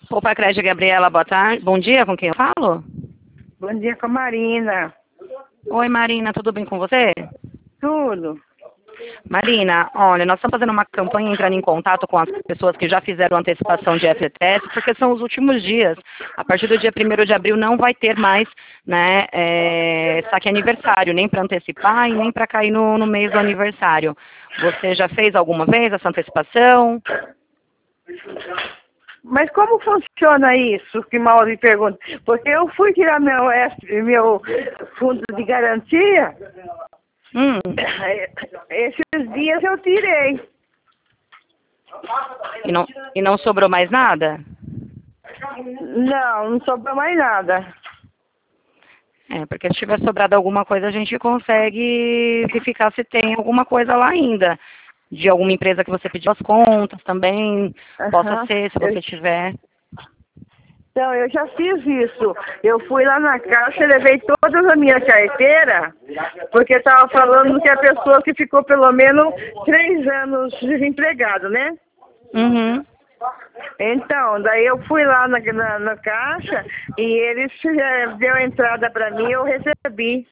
Opa, Crédito Gabriela, boa tarde. Bom dia, com quem eu falo? Bom dia com a Marina. Oi, Marina, tudo bem com você? Tudo. Marina, olha, nós estamos fazendo uma campanha entrando em contato com as pessoas que já fizeram antecipação de FGTS, porque são os últimos dias. A partir do dia 1º de abril não vai ter mais, né, saque aniversário, nem para antecipar e nem para cair no mês do aniversário. Você já fez alguma vez essa antecipação? Mas como funciona isso? Que mal me pergunta. Porque eu fui tirar meu fundo de garantia, esses dias eu tirei. E não sobrou mais nada? Não sobrou mais nada. Porque se tiver sobrado alguma coisa, a gente consegue verificar se tem alguma coisa lá ainda. De alguma empresa que você pediu as contas também, possa ser, se você tiver. Então, eu já fiz isso. Eu fui lá na caixa, levei todas as minhas carteiras, porque estava falando que a pessoa que ficou pelo menos 3 anos desempregado, né? Uhum. Então, daí eu fui lá na caixa e eles deu a entrada para mim e eu recebi.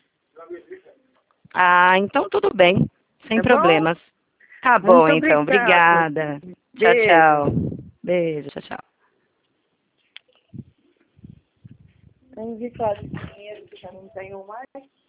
Ah, então tudo bem, sem Tá problemas. Tá bom, Muito então, obrigada. obrigada. Tchau, Beijo. tchau. Beijo, tchau, tchau. Tem indicado dinheiro que já não tenho mais.